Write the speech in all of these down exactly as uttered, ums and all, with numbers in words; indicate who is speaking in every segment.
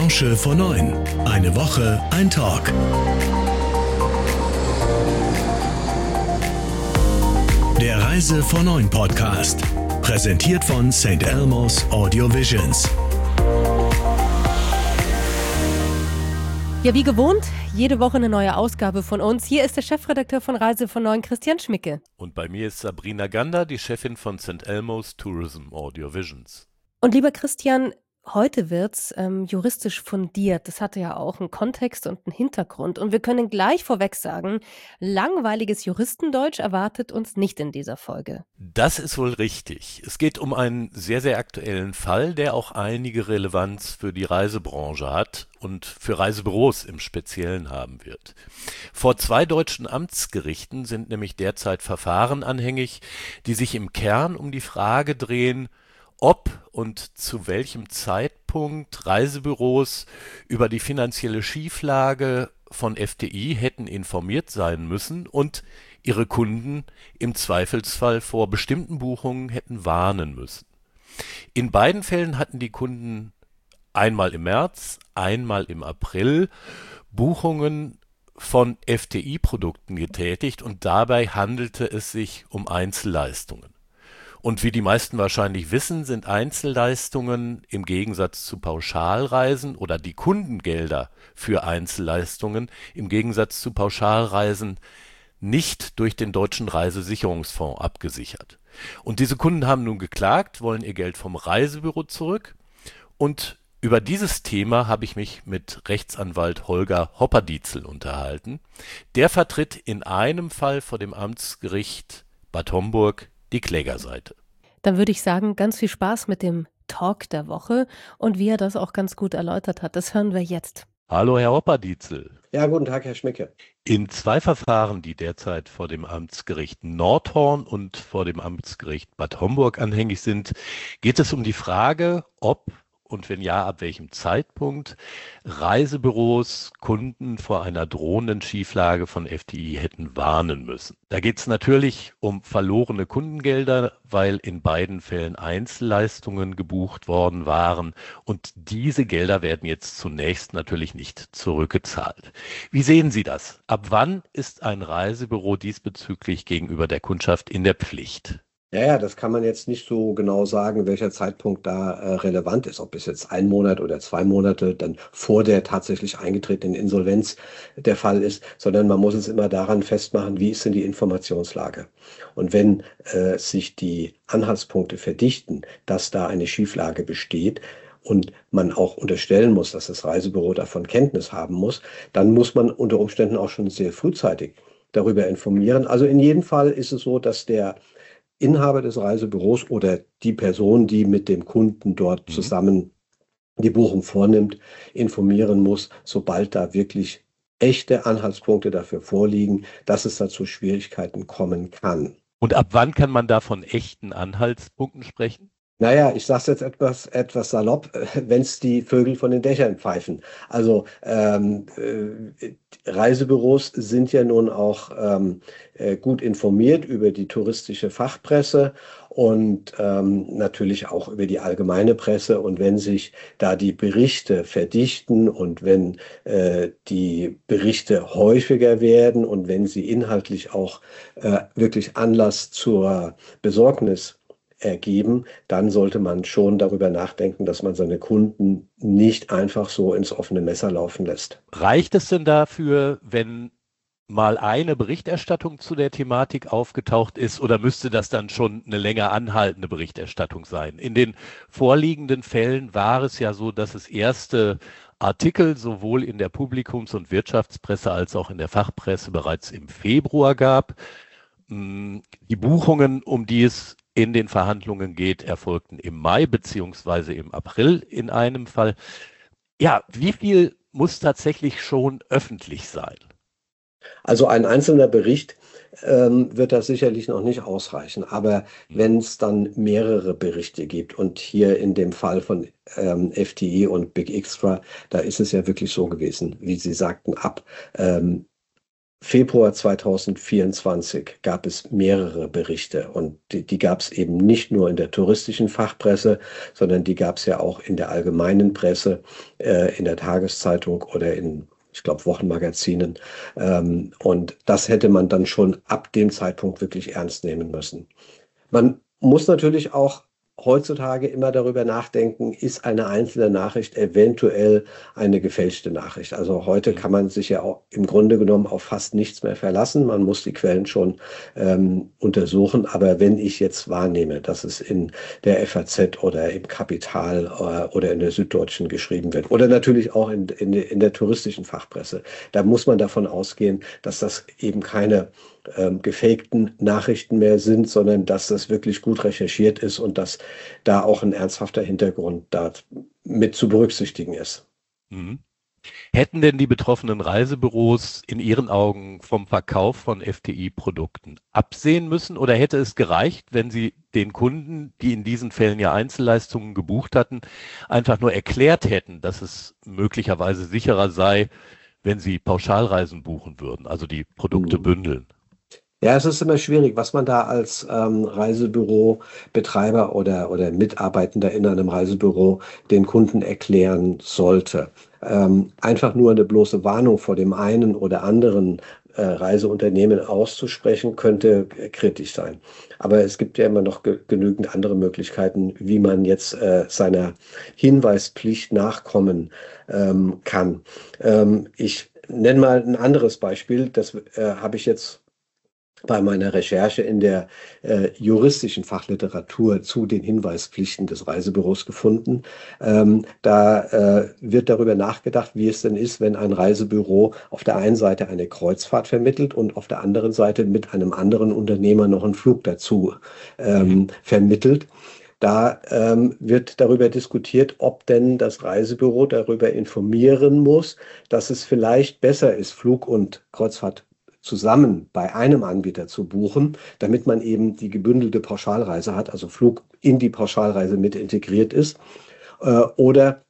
Speaker 1: Branche vor neun. Eine Woche, ein Talk. Der Reise vor neun Podcast. Präsentiert von Saint Elmo's Audio Visions.
Speaker 2: Ja, wie gewohnt, jede Woche eine neue Ausgabe von uns. Hier ist der Chefredakteur von Reise von neun, Christian Schmicke.
Speaker 3: Und bei mir ist Sabrina Gander, die Chefin von Saint Elmo's Tourism Audio Visions.
Speaker 2: Und lieber Christian, heute wird's ähm, juristisch fundiert. Das hatte ja auch einen Kontext und einen Hintergrund. Und wir können gleich vorweg sagen, langweiliges Juristendeutsch erwartet uns nicht in dieser Folge.
Speaker 3: Das ist wohl richtig. Es geht um einen sehr, sehr aktuellen Fall, der auch einige Relevanz für die Reisebranche hat und für Reisebüros im Speziellen haben wird. Vor zwei deutschen Amtsgerichten sind nämlich derzeit Verfahren anhängig, die sich im Kern um die Frage drehen, ob und zu welchem Zeitpunkt Reisebüros über die finanzielle Schieflage von F T I hätten informiert sein müssen und ihre Kunden im Zweifelsfall vor bestimmten Buchungen hätten warnen müssen. In beiden Fällen hatten die Kunden einmal im März, einmal im April Buchungen von F T I-Produkten getätigt und dabei handelte es sich um Einzelleistungen. Und wie die meisten wahrscheinlich wissen, sind Einzelleistungen im Gegensatz zu Pauschalreisen oder die Kundengelder für Einzelleistungen im Gegensatz zu Pauschalreisen nicht durch den Deutschen Reisesicherungsfonds abgesichert. Und diese Kunden haben nun geklagt, wollen ihr Geld vom Reisebüro zurück. Und über dieses Thema habe ich mich mit Rechtsanwalt Holger Hopperdietzel unterhalten. Der vertritt in einem Fall vor dem Amtsgericht Bad Homburg die Klägerseite.
Speaker 2: Dann würde ich sagen, ganz viel Spaß mit dem Talk der Woche und wie er das auch ganz gut erläutert hat. Das hören wir jetzt.
Speaker 3: Hallo, Herr Hopperdietzel.
Speaker 4: Ja, guten Tag, Herr Schmicke.
Speaker 3: In zwei Verfahren, die derzeit vor dem Amtsgericht Nordhorn und vor dem Amtsgericht Bad Homburg anhängig sind, geht es um die Frage, ob und wenn ja, ab welchem Zeitpunkt Reisebüros Kunden vor einer drohenden Schieflage von F T I hätten warnen müssen. Da geht es natürlich um verlorene Kundengelder, weil in beiden Fällen Einzelleistungen gebucht worden waren und diese Gelder werden jetzt zunächst natürlich nicht zurückgezahlt. Wie sehen Sie das? Ab wann ist ein Reisebüro diesbezüglich gegenüber der Kundschaft in der Pflicht?
Speaker 4: Ja, ja, das kann man jetzt nicht so genau sagen, welcher Zeitpunkt da äh, relevant ist, ob es jetzt ein Monat oder zwei Monate dann vor der tatsächlich eingetretenen Insolvenz der Fall ist, sondern man muss es immer daran festmachen, wie ist denn die Informationslage. Und wenn äh, sich die Anhaltspunkte verdichten, dass da eine Schieflage besteht, und man auch unterstellen muss, dass das Reisebüro davon Kenntnis haben muss, dann muss man unter Umständen auch schon sehr frühzeitig darüber informieren. Also in jedem Fall ist es so, dass der Inhaber des Reisebüros oder die Person, die mit dem Kunden dort zusammen die Buchung vornimmt, informieren muss, sobald da wirklich echte Anhaltspunkte dafür vorliegen, dass es da zu Schwierigkeiten kommen kann.
Speaker 3: Und ab wann kann man da von echten Anhaltspunkten sprechen?
Speaker 4: Naja, ich sage es jetzt etwas, etwas salopp, wenn es die Vögel von den Dächern pfeifen. Also ähm, äh, Reisebüros sind ja nun auch ähm, äh, gut informiert über die touristische Fachpresse und ähm, natürlich auch über die allgemeine Presse. Und wenn sich da die Berichte verdichten und wenn äh, die Berichte häufiger werden und wenn sie inhaltlich auch äh, wirklich Anlass zur Besorgnis ergeben, dann sollte man schon darüber nachdenken, dass man seine Kunden nicht einfach so ins offene Messer laufen lässt.
Speaker 3: Reicht es denn dafür, wenn mal eine Berichterstattung zu der Thematik aufgetaucht ist oder müsste das dann schon eine länger anhaltende Berichterstattung sein? In den vorliegenden Fällen war es ja so, dass es erste Artikel sowohl in der Publikums- und Wirtschaftspresse als auch in der Fachpresse bereits im Februar gab. Die Buchungen, um die es in den Verhandlungen geht, erfolgten im Mai beziehungsweise im April in einem Fall. Ja, wie viel muss tatsächlich schon öffentlich sein?
Speaker 4: Also ein einzelner Bericht ähm, wird das sicherlich noch nicht ausreichen. Aber wenn es dann mehrere Berichte gibt und hier in dem Fall von ähm, F T I und Big Extra, da ist es ja wirklich so gewesen, wie Sie sagten, ab ähm, Februar zweitausendvierundzwanzig gab es mehrere Berichte und die, die gab es eben nicht nur in der touristischen Fachpresse, sondern die gab es ja auch in der allgemeinen Presse, äh, in der Tageszeitung oder in, ich glaube, Wochenmagazinen. Ähm, und das hätte man dann schon ab dem Zeitpunkt wirklich ernst nehmen müssen. Man muss natürlich auch heutzutage immer darüber nachdenken, ist eine einzelne Nachricht eventuell eine gefälschte Nachricht. Also heute kann man sich ja auch im Grunde genommen auf fast nichts mehr verlassen. Man muss die Quellen schon ähm, untersuchen. Aber wenn ich jetzt wahrnehme, dass es in der F A Z oder im Kapital äh, oder in der Süddeutschen geschrieben wird oder natürlich auch in, in, in der touristischen Fachpresse, da muss man davon ausgehen, dass das eben keine ähm, gefakten Nachrichten mehr sind, sondern dass das wirklich gut recherchiert ist und dass da auch ein ernsthafter Hintergrund da mit zu berücksichtigen ist.
Speaker 3: Mhm. Hätten denn die betroffenen Reisebüros in Ihren Augen vom Verkauf von F T I-Produkten absehen müssen oder hätte es gereicht, wenn Sie den Kunden, die in diesen Fällen ja Einzelleistungen gebucht hatten, einfach nur erklärt hätten, dass es möglicherweise sicherer sei, wenn sie Pauschalreisen buchen würden, also die Produkte
Speaker 4: Mhm.
Speaker 3: bündeln?
Speaker 4: Ja, es ist immer schwierig, was man da als ähm, Reisebürobetreiber oder, oder Mitarbeitender in einem Reisebüro den Kunden erklären sollte. Ähm, einfach nur eine bloße Warnung vor dem einen oder anderen äh, Reiseunternehmen auszusprechen, könnte äh, kritisch sein. Aber es gibt ja immer noch ge genügend andere Möglichkeiten, wie man jetzt äh, seiner Hinweispflicht nachkommen ähm, kann. Ähm, ich nenne mal ein anderes Beispiel, das äh, habe ich jetzt bei meiner Recherche in der äh, juristischen Fachliteratur zu den Hinweispflichten des Reisebüros gefunden. Ähm, da äh, wird darüber nachgedacht, wie es denn ist, wenn ein Reisebüro auf der einen Seite eine Kreuzfahrt vermittelt und auf der anderen Seite mit einem anderen Unternehmer noch einen Flug dazu ähm, vermittelt. Da ähm, wird darüber diskutiert, ob denn das Reisebüro darüber informieren muss, dass es vielleicht besser ist, Flug und Kreuzfahrt zusammen bei einem Anbieter zu buchen, damit man eben die gebündelte Pauschalreise hat, also Flug in die Pauschalreise mit integriert ist, äh, oder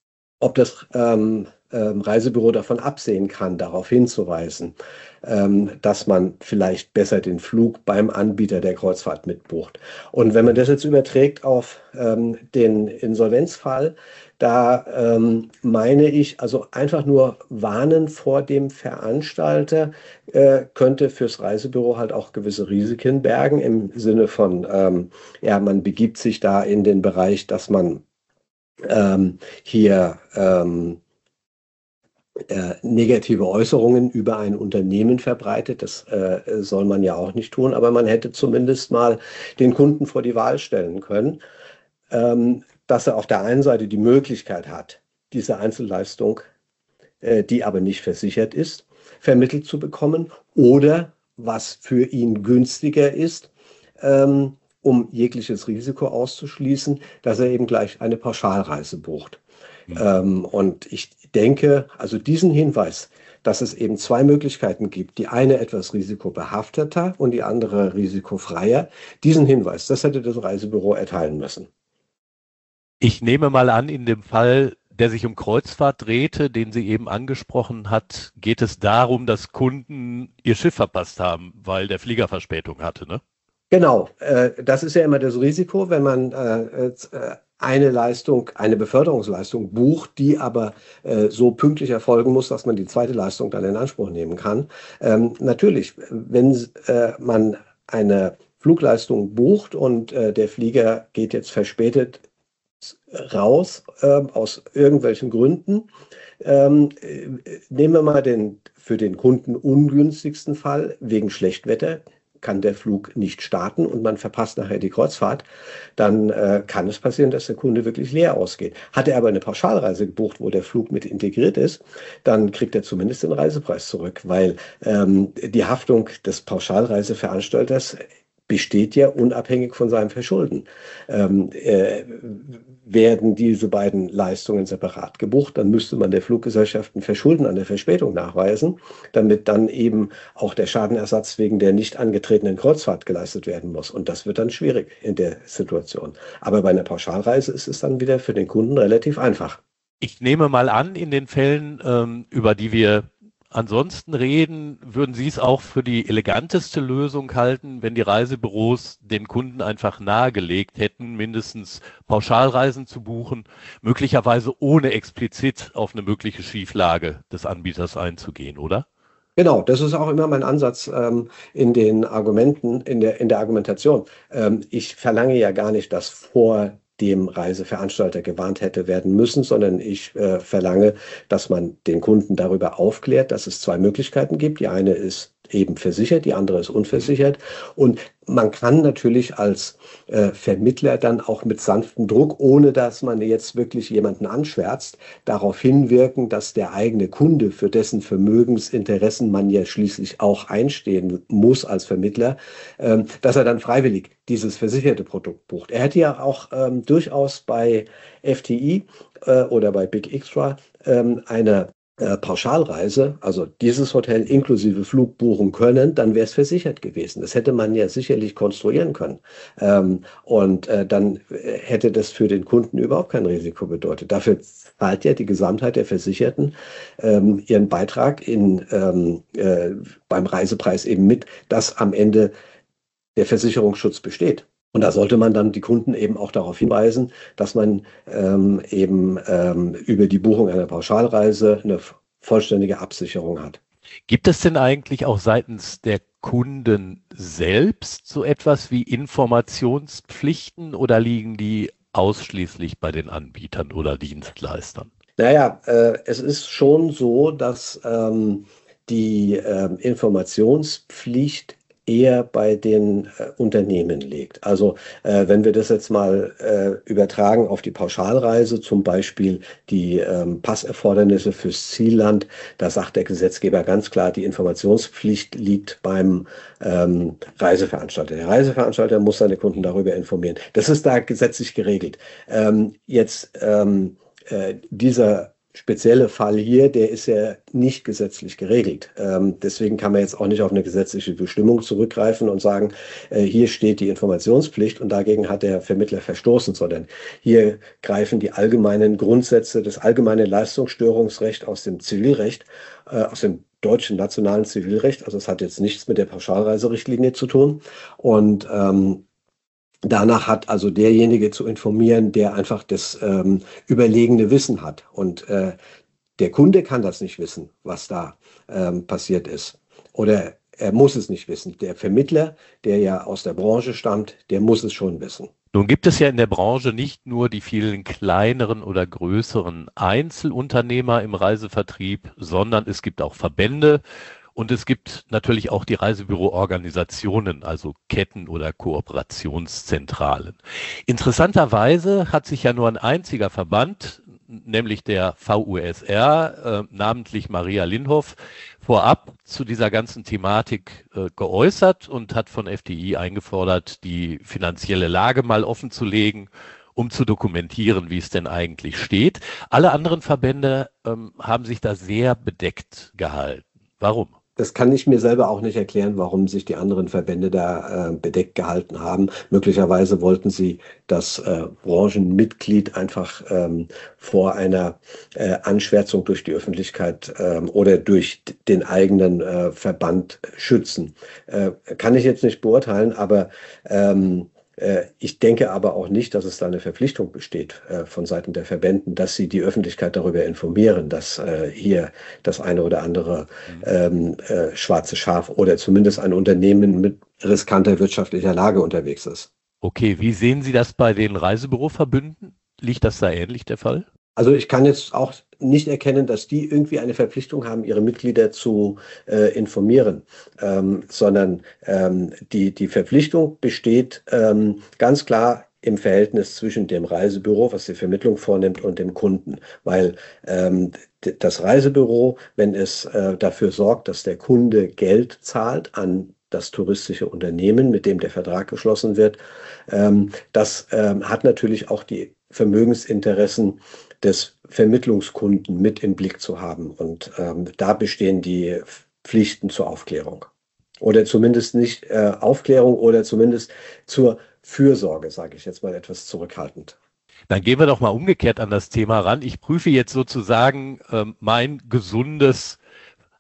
Speaker 4: ob das ähm, ähm, Reisebüro davon absehen kann, darauf hinzuweisen, ähm, dass man vielleicht besser den Flug beim Anbieter der Kreuzfahrt mitbucht. Und wenn man das jetzt überträgt auf ähm, den Insolvenzfall, da ähm, meine ich, also einfach nur warnen vor dem Veranstalter äh, könnte fürs Reisebüro halt auch gewisse Risiken bergen, im Sinne von, ähm, ja, man begibt sich da in den Bereich, dass man ähm, hier ähm, äh, negative Äußerungen über ein Unternehmen verbreitet. Das äh, soll man ja auch nicht tun, aber man hätte zumindest mal den Kunden vor die Wahl stellen können, ähm, dass er auf der einen Seite die Möglichkeit hat, diese Einzelleistung, äh, die aber nicht versichert ist, vermittelt zu bekommen oder was für ihn günstiger ist, ähm, um jegliches Risiko auszuschließen, dass er eben gleich eine Pauschalreise bucht.
Speaker 3: Mhm.
Speaker 4: Ähm, und ich denke, also diesen Hinweis, dass es eben zwei Möglichkeiten gibt, die eine etwas risikobehafteter und die andere risikofreier, diesen Hinweis, das hätte das Reisebüro erteilen müssen.
Speaker 3: Ich nehme mal an, in dem Fall, der sich um Kreuzfahrt drehte, den sie eben angesprochen hat, geht es darum, dass Kunden ihr Schiff verpasst haben, weil der Flieger Verspätung hatte, ne?
Speaker 4: Genau, äh, das ist ja immer das Risiko, wenn man äh, äh, eine Leistung, eine Beförderungsleistung bucht, die aber äh, so pünktlich erfolgen muss, dass man die zweite Leistung dann in Anspruch nehmen kann. Ähm, natürlich, wenn äh, man eine Flugleistung bucht und äh, der Flieger geht jetzt verspätet raus, äh, aus irgendwelchen Gründen, ähm, äh, nehmen wir mal den für den Kunden ungünstigsten Fall, wegen Schlechtwetter kann der Flug nicht starten und man verpasst nachher die Kreuzfahrt, dann äh, kann es passieren, dass der Kunde wirklich leer ausgeht. Hat er aber eine Pauschalreise gebucht, wo der Flug mit integriert ist, dann kriegt er zumindest den Reisepreis zurück, weil ähm, die Haftung des Pauschalreiseveranstalters besteht ja unabhängig von seinem Verschulden. Ähm, äh, werden diese beiden Leistungen separat gebucht, dann müsste man der Fluggesellschaft ein Verschulden an der Verspätung nachweisen, damit dann eben auch der Schadenersatz wegen der nicht angetretenen Kreuzfahrt geleistet werden muss. Und das wird dann schwierig in der Situation. Aber bei einer Pauschalreise ist es dann wieder für den Kunden relativ einfach.
Speaker 3: Ich nehme mal an, in den Fällen, ähm, über die wir ansonsten reden, würden Sie es auch für die eleganteste Lösung halten, wenn die Reisebüros den Kunden einfach nahegelegt hätten, mindestens Pauschalreisen zu buchen, möglicherweise ohne explizit auf eine mögliche Schieflage des Anbieters einzugehen, oder?
Speaker 4: Genau, das ist auch immer mein Ansatz ähm, in den Argumenten, in der, in der Argumentation. Ähm, ich verlange ja gar nicht, dass vor dem Reiseveranstalter gewarnt hätte werden müssen, sondern ich äh, verlange, dass man den Kunden darüber aufklärt, dass es zwei Möglichkeiten gibt. Die eine ist eben versichert, die andere ist unversichert. Und man kann natürlich als äh, Vermittler dann auch mit sanftem Druck, ohne dass man jetzt wirklich jemanden anschwärzt, darauf hinwirken, dass der eigene Kunde, für dessen Vermögensinteressen man ja schließlich auch einstehen muss als Vermittler, ähm, dass er dann freiwillig dieses versicherte Produkt bucht. Er hätte ja auch ähm, durchaus bei F T I äh, oder bei Big Extra ähm, eine äh, Pauschalreise, also dieses Hotel inklusive Flug buchen können, dann wäre es versichert gewesen. Das hätte man ja sicherlich konstruieren können. Ähm, und äh, dann hätte das für den Kunden überhaupt kein Risiko bedeutet. Dafür zahlt ja die Gesamtheit der Versicherten ähm, ihren Beitrag in, ähm, äh, beim Reisepreis eben mit, dass am Ende der Versicherungsschutz besteht. Und da sollte man dann die Kunden eben auch darauf hinweisen, dass man ähm, eben ähm, über die Buchung einer Pauschalreise eine vollständige Absicherung hat.
Speaker 3: Gibt es denn eigentlich auch seitens der Kunden selbst so etwas wie Informationspflichten oder liegen die ausschließlich bei den Anbietern oder Dienstleistern?
Speaker 4: Naja, äh, es ist schon so, dass ähm, die äh, Informationspflicht eher bei den äh, Unternehmen liegt. Also äh, wenn wir das jetzt mal äh, übertragen auf die Pauschalreise, zum Beispiel die ähm, Passerfordernisse fürs Zielland, da sagt der Gesetzgeber ganz klar, die Informationspflicht liegt beim ähm, Reiseveranstalter. Der Reiseveranstalter muss seine Kunden darüber informieren. Das ist da gesetzlich geregelt. Ähm, jetzt ähm, äh, dieser spezielle Fall hier, der ist ja nicht gesetzlich geregelt. Ähm, deswegen kann man jetzt auch nicht auf eine gesetzliche Bestimmung zurückgreifen und sagen, äh, hier steht die Informationspflicht und dagegen hat der Vermittler verstoßen, sondern hier greifen die allgemeinen Grundsätze, das allgemeine Leistungsstörungsrecht aus dem Zivilrecht, äh, aus dem deutschen nationalen Zivilrecht, also es hat jetzt nichts mit der Pauschalreiserichtlinie zu tun und ähm, danach hat also derjenige zu informieren, der einfach das ähm, überlegene Wissen hat. Und äh, der Kunde kann das nicht wissen, was da ähm, passiert ist. Oder er muss es nicht wissen. Der Vermittler, der ja aus der Branche stammt, der muss es schon wissen.
Speaker 3: Nun gibt es ja in der Branche nicht nur die vielen kleineren oder größeren Einzelunternehmer im Reisevertrieb, sondern es gibt auch Verbände. Und es gibt natürlich auch die Reisebüroorganisationen, also Ketten oder Kooperationszentralen. Interessanterweise hat sich ja nur ein einziger Verband, nämlich der V U S R, äh, namentlich Maria Linhoff, vorab zu dieser ganzen Thematik äh, geäußert und hat von F T I eingefordert, die finanzielle Lage mal offenzulegen, um zu dokumentieren, wie es denn eigentlich steht. Alle anderen Verbände ähm, haben sich da sehr bedeckt gehalten. Warum?
Speaker 4: Das kann ich mir selber auch nicht erklären, warum sich die anderen Verbände da äh, bedeckt gehalten haben. Möglicherweise wollten sie das äh, Branchenmitglied einfach ähm, vor einer äh, Anschwärzung durch die Öffentlichkeit ähm, oder durch den eigenen äh, Verband schützen. Äh, kann ich jetzt nicht beurteilen, aber ähm, ich denke aber auch nicht, dass es da eine Verpflichtung besteht äh, von Seiten der Verbänden, dass sie die Öffentlichkeit darüber informieren, dass äh, hier das eine oder andere ähm, äh, schwarze Schaf oder zumindest ein Unternehmen mit riskanter wirtschaftlicher Lage unterwegs ist.
Speaker 3: Okay, wie sehen Sie das bei den Reisebüroverbünden? Liegt das da ähnlich der Fall?
Speaker 4: Also ich kann jetzt auch nicht erkennen, dass die irgendwie eine Verpflichtung haben, ihre Mitglieder zu äh, informieren, ähm, sondern ähm, die, die Verpflichtung besteht ähm, ganz klar im Verhältnis zwischen dem Reisebüro, was die Vermittlung vornimmt, und dem Kunden. Weil ähm, das Reisebüro, wenn es äh, dafür sorgt, dass der Kunde Geld zahlt an das touristische Unternehmen, mit dem der Vertrag geschlossen wird, ähm, das ähm, hat natürlich auch die Vermögensinteressen des Vermittlungskunden mit im Blick zu haben. Und ähm, da bestehen die Pflichten zur Aufklärung. Oder zumindest nicht äh, Aufklärung oder zumindest zur Fürsorge, sage ich jetzt mal etwas zurückhaltend.
Speaker 3: Dann gehen wir doch mal umgekehrt an das Thema ran. Ich prüfe jetzt sozusagen äh, mein gesundes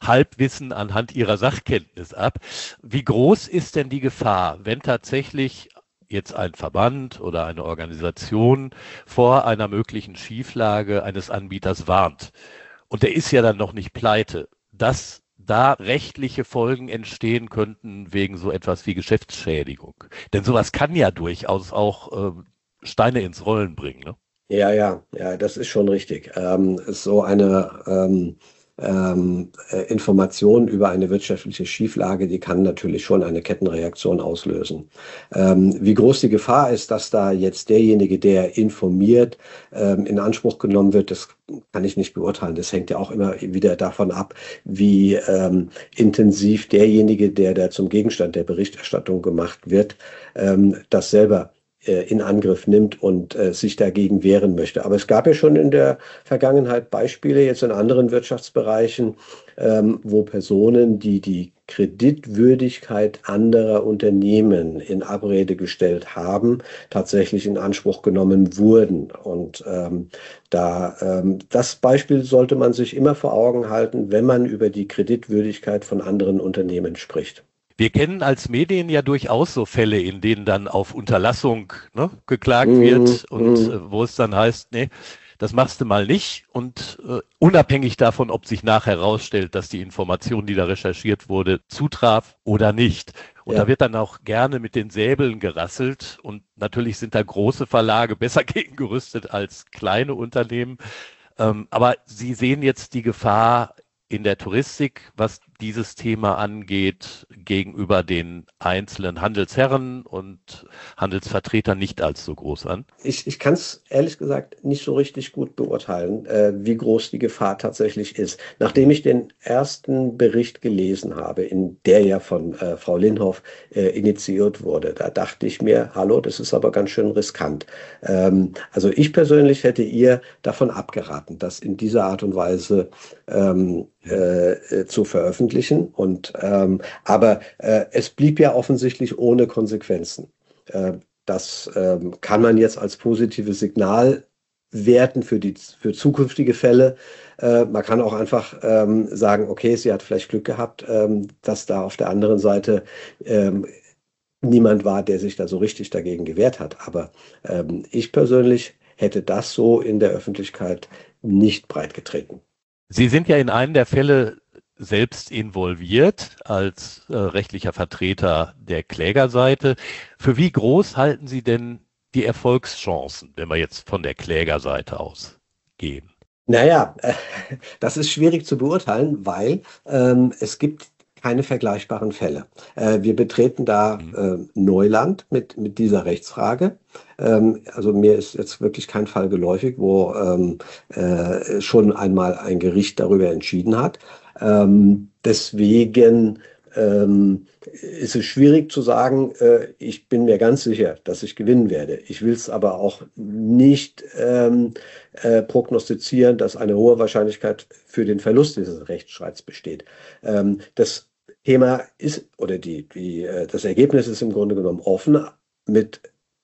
Speaker 3: Halbwissen anhand ihrer Sachkenntnis ab. Wie groß ist denn die Gefahr, wenn tatsächlich jetzt ein Verband oder eine Organisation vor einer möglichen Schieflage eines Anbieters warnt? Und der ist ja dann noch nicht pleite, dass da rechtliche Folgen entstehen könnten wegen so etwas wie Geschäftsschädigung. Denn sowas kann ja durchaus auch äh, Steine ins Rollen bringen, ne?
Speaker 4: Ja, ja, ja, das ist schon richtig. Ähm, so eine ähm, ähm, äh, Information über eine wirtschaftliche Schieflage, die kann natürlich schon eine Kettenreaktion auslösen. Ähm, wie groß die Gefahr ist, dass da jetzt derjenige, der informiert, ähm, in Anspruch genommen wird, das kann ich nicht beurteilen. Das hängt ja auch immer wieder davon ab, wie ähm, intensiv derjenige, der da zum Gegenstand der Berichterstattung gemacht wird, ähm, das selber in Angriff nimmt und äh, sich dagegen wehren möchte. Aber es gab ja schon in der Vergangenheit Beispiele, jetzt in anderen Wirtschaftsbereichen, ähm, wo Personen, die die Kreditwürdigkeit anderer Unternehmen in Abrede gestellt haben, tatsächlich in Anspruch genommen wurden. Und ähm, da ähm, das Beispiel sollte man sich immer vor Augen halten, wenn man über die Kreditwürdigkeit von anderen Unternehmen spricht.
Speaker 3: Wir kennen als Medien ja durchaus so Fälle, in denen dann auf Unterlassung, ne, geklagt
Speaker 4: Mhm,
Speaker 3: wird und
Speaker 4: mhm.
Speaker 3: äh, wo es dann heißt, nee, das machst du mal nicht. Und äh, unabhängig davon, ob sich nachher herausstellt, dass die Information, die da recherchiert wurde, zutraf oder nicht. Und
Speaker 4: Ja.
Speaker 3: da wird dann auch gerne mit den Säbeln gerasselt. Und natürlich sind da große Verlage besser gegen gerüstet als kleine Unternehmen. Ähm, aber Sie sehen jetzt die Gefahr in der Touristik, was dieses Thema angeht, gegenüber den einzelnen Handelsherren und Handelsvertretern nicht als so groß an?
Speaker 4: Ich, ich kann es ehrlich gesagt nicht so richtig gut beurteilen, äh, wie groß die Gefahr tatsächlich ist. Nachdem ich den ersten Bericht gelesen habe, in der ja von äh, Frau Linhoff äh, initiiert wurde, da dachte ich mir, hallo, das ist aber ganz schön riskant. Ähm, also ich persönlich hätte ihr davon abgeraten, das in dieser Art und Weise ähm, äh, zu veröffentlichen. Und ähm, aber äh, es blieb ja offensichtlich ohne Konsequenzen. Äh, Das ähm, kann man jetzt als positives Signal werten für die für zukünftige Fälle. Äh, man kann auch einfach ähm, sagen, okay, sie hat vielleicht Glück gehabt, ähm, dass da auf der anderen Seite ähm, niemand war, der sich da so richtig dagegen gewehrt hat. Aber ähm, ich persönlich hätte das so in der Öffentlichkeit nicht breitgetreten.
Speaker 3: Sie sind ja in einem der Fälle selbst involviert als äh, rechtlicher Vertreter der Klägerseite. Für wie groß halten Sie denn die Erfolgschancen, wenn wir jetzt von der Klägerseite ausgehen?
Speaker 4: Naja, äh, das ist schwierig zu beurteilen, weil ähm, es gibt keine vergleichbaren Fälle. Äh, wir betreten da äh, Neuland mit, mit dieser Rechtsfrage. Ähm, also mir ist jetzt wirklich kein Fall geläufig, wo ähm, äh, schon einmal ein Gericht darüber entschieden hat. Ähm, deswegen ähm, ist es schwierig zu sagen, äh, ich bin mir ganz sicher, dass ich gewinnen werde. Ich will es aber auch nicht ähm, äh, prognostizieren, dass eine hohe Wahrscheinlichkeit für den Verlust dieses Rechtsstreits besteht. Ähm, das Thema ist, oder die, die, äh, das Ergebnis ist im Grunde genommen offen mit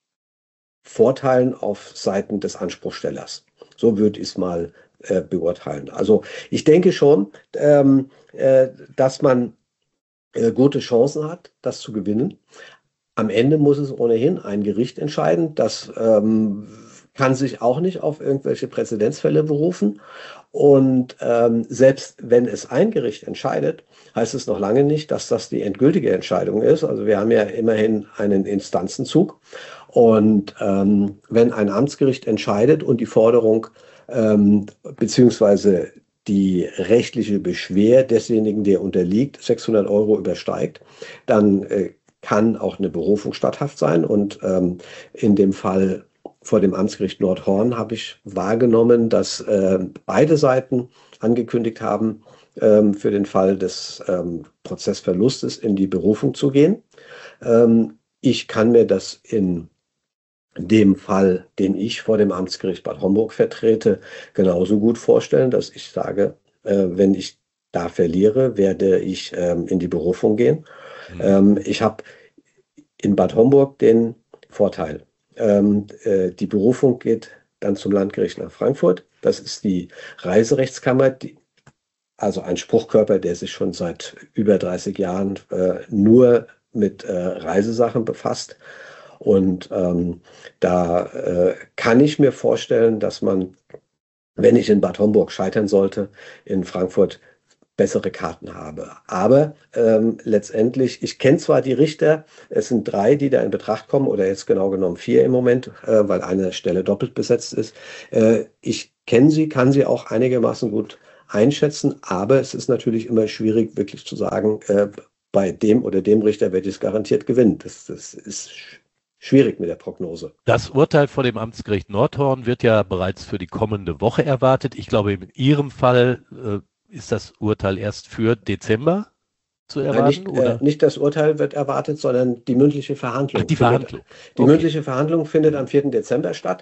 Speaker 4: Vorteilen auf Seiten des Anspruchstellers. So würde ich es mal äh, beurteilen. Also ich denke schon, ähm, äh, dass man äh, gute Chancen hat, das zu gewinnen. Am Ende muss es ohnehin ein Gericht entscheiden. Das ähm, kann sich auch nicht auf irgendwelche Präzedenzfälle berufen. Und ähm, selbst wenn es ein Gericht entscheidet, heißt es noch lange nicht, dass das die endgültige Entscheidung ist. Also wir haben ja immerhin einen Instanzenzug. Und ähm, wenn ein Amtsgericht entscheidet und die Forderung ähm, beziehungsweise die rechtliche Beschwer desjenigen, der unterliegt, sechshundert Euro übersteigt, dann äh, kann auch eine Berufung statthaft sein. Und ähm, in dem Fall vor dem Amtsgericht Nordhorn habe ich wahrgenommen, dass äh, beide Seiten angekündigt haben, ähm, für den Fall des ähm, Prozessverlustes in die Berufung zu gehen. Ähm, ich kann mir das in dem Fall, den ich vor dem Amtsgericht Bad Homburg vertrete, genauso gut vorstellen, dass ich sage, äh, wenn ich da verliere, werde ich ähm, in die Berufung gehen. Mhm. Ähm, ich habe in Bad Homburg den Vorteil, ähm, äh, die Berufung geht dann zum Landgericht nach Frankfurt. Das ist die Reiserechtskammer, die, also ein Spruchkörper, der sich schon seit über dreißig Jahren äh, nur mit äh, Reisesachen befasst. Und ähm, da äh, kann ich mir vorstellen, dass man, wenn ich in Bad Homburg scheitern sollte, in Frankfurt bessere Karten habe. Aber ähm, letztendlich, ich kenne zwar die Richter, es sind drei, die da in Betracht kommen, oder jetzt genau genommen vier im Moment, äh, weil eine Stelle doppelt besetzt ist. Äh, ich kenne sie, kann sie auch einigermaßen gut einschätzen, aber es ist natürlich immer schwierig, wirklich zu sagen, äh, bei dem oder dem Richter werde ich es garantiert gewinnen. Das, das ist schwierig mit der Prognose.
Speaker 3: Das Urteil vor dem Amtsgericht Nordhorn wird ja bereits für die kommende Woche erwartet. Ich glaube, in Ihrem Fall äh, ist das Urteil erst für Dezember zu erwarten?
Speaker 4: Nein, nicht,
Speaker 3: oder?
Speaker 4: Äh, nicht das Urteil wird erwartet, sondern die mündliche Verhandlung.
Speaker 3: Ach, die Verhandlung.
Speaker 4: Die
Speaker 3: Okay.
Speaker 4: mündliche Verhandlung findet am vierten Dezember statt.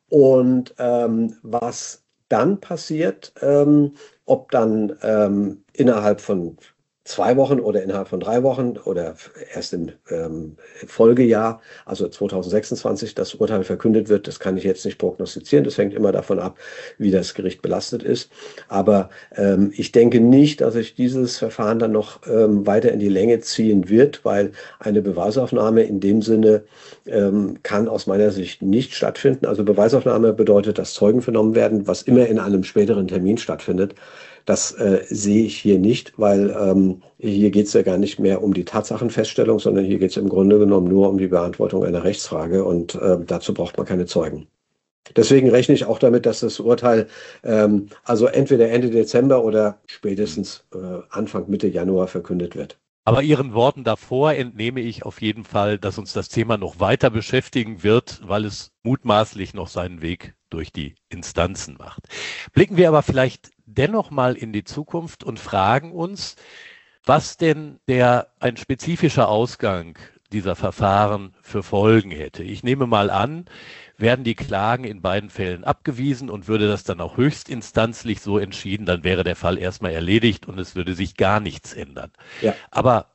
Speaker 4: Und ähm, was dann passiert, ähm, ob dann ähm, innerhalb von zwei Wochen oder innerhalb von drei Wochen oder erst im ähm, Folgejahr, also zwanzig sechsundzwanzig, das Urteil verkündet wird, das kann ich jetzt nicht prognostizieren. Das hängt immer davon ab, wie das Gericht belastet ist. Aber ähm, ich denke nicht, dass sich dieses Verfahren dann noch ähm, weiter in die Länge ziehen wird, weil eine Beweisaufnahme in dem Sinne ähm, kann aus meiner Sicht nicht stattfinden. Also Beweisaufnahme bedeutet, dass Zeugen vernommen werden, was immer in einem späteren Termin stattfindet. Das äh, sehe ich hier nicht, weil ähm, hier geht es ja gar nicht mehr um die Tatsachenfeststellung, sondern hier geht es im Grunde genommen nur um die Beantwortung einer Rechtsfrage und äh, dazu braucht man keine Zeugen. Deswegen rechne ich auch damit, dass das Urteil ähm, also entweder Ende Dezember oder spätestens äh, Anfang, Mitte Januar verkündet wird.
Speaker 3: Aber Ihren Worten davor entnehme ich auf jeden Fall, dass uns das Thema noch weiter beschäftigen wird, weil es mutmaßlich noch seinen Weg durch die Instanzen macht. Blicken wir aber vielleicht dennoch mal in die Zukunft und fragen uns, was denn der ein spezifischer Ausgang dieser Verfahren für Folgen hätte. Ich nehme mal an, werden die Klagen in beiden Fällen abgewiesen und würde das dann auch höchstinstanzlich so entschieden, dann wäre der Fall erstmal erledigt und es würde sich gar nichts ändern.
Speaker 4: Ja.
Speaker 3: Aber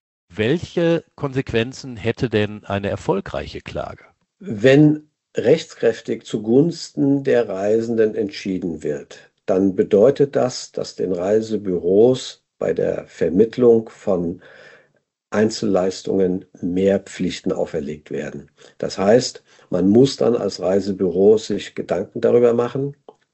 Speaker 3: welche Konsequenzen hätte denn eine erfolgreiche Klage?
Speaker 4: Wenn rechtskräftig zugunsten der Reisenden entschieden wird, dann bedeutet das, dass den Reisebüros bei der Vermittlung von Einzelleistungen mehr Pflichten auferlegt werden. Das heißt, man muss dann als Reisebüro sich Gedanken darüber machen,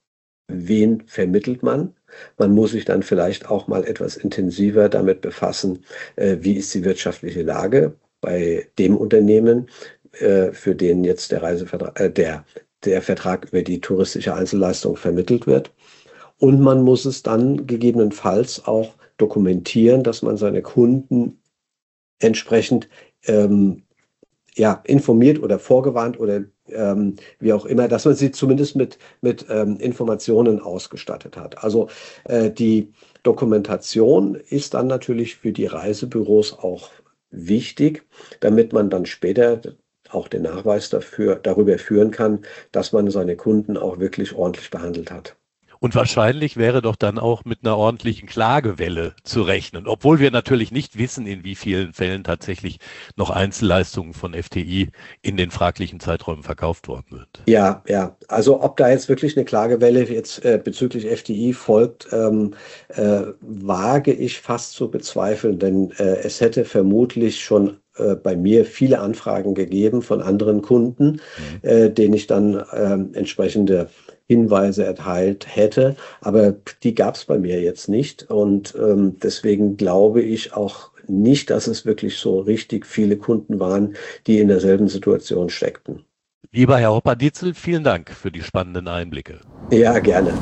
Speaker 4: wen vermittelt man. Man muss sich dann vielleicht auch mal etwas intensiver damit befassen, äh, wie ist die wirtschaftliche Lage bei dem Unternehmen, äh, für den jetzt der Reisevertrag, äh, der, der Vertrag über die touristische Einzelleistung vermittelt wird. Und man muss es dann gegebenenfalls auch dokumentieren, dass man seine Kunden entsprechend ähm, ja, informiert oder vorgewarnt oder ähm, wie auch immer, dass man sie zumindest mit, mit ähm, Informationen ausgestattet hat. Also äh, die Dokumentation ist dann natürlich für die Reisebüros auch wichtig, damit man dann später auch den Nachweis dafür, darüber führen kann, dass man seine Kunden auch wirklich ordentlich behandelt hat.
Speaker 3: Und wahrscheinlich wäre doch dann auch mit einer ordentlichen Klagewelle zu rechnen, obwohl wir natürlich nicht wissen, in wie vielen Fällen tatsächlich noch Einzelleistungen von F T I in den fraglichen Zeiträumen verkauft worden sind.
Speaker 4: Ja, ja. Also ob da jetzt wirklich eine Klagewelle jetzt äh, bezüglich F T I folgt, ähm, äh, wage ich fast zu bezweifeln, denn äh, es hätte vermutlich schon äh, bei mir viele Anfragen gegeben von anderen Kunden, mhm. äh, denen ich dann äh, entsprechende Hinweise erteilt hätte, aber die gab es bei mir jetzt nicht und ähm, deswegen glaube ich auch nicht, dass es wirklich so richtig viele Kunden waren, die in derselben Situation steckten.
Speaker 3: Lieber Herr Hopper-Dietzel, vielen Dank für die spannenden Einblicke.
Speaker 4: Ja, gerne.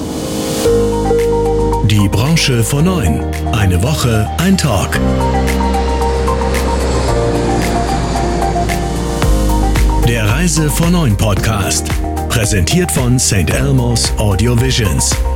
Speaker 1: Die Branche vor neun. Eine Woche, ein Talk. Der Reise vor neun Podcast. Präsentiert von Saint Elmo's Audio Visions.